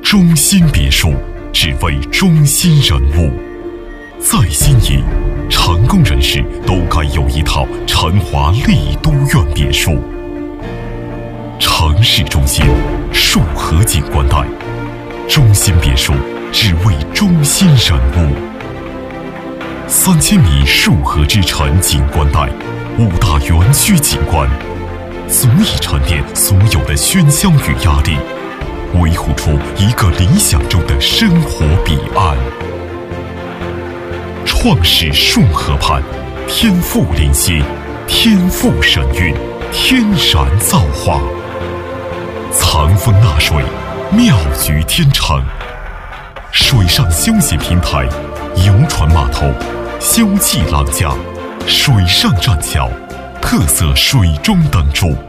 中心别墅，只为中心人物。在心仪，成功人士都该有一套成华丽都苑别墅。城市中心，束河景观带，中心别墅只为中心人物。3000米束河之城景观带，5大园区景观，足以沉淀所有的喧嚣与压力，维护出一个理想中的生活彼岸。创始束河畔，天赋灵犀，天赋神韵，天然造化，藏风纳水，妙局天成。水上休闲平台，游船码头，休憩廊架，水上栈桥，特色水中灯柱。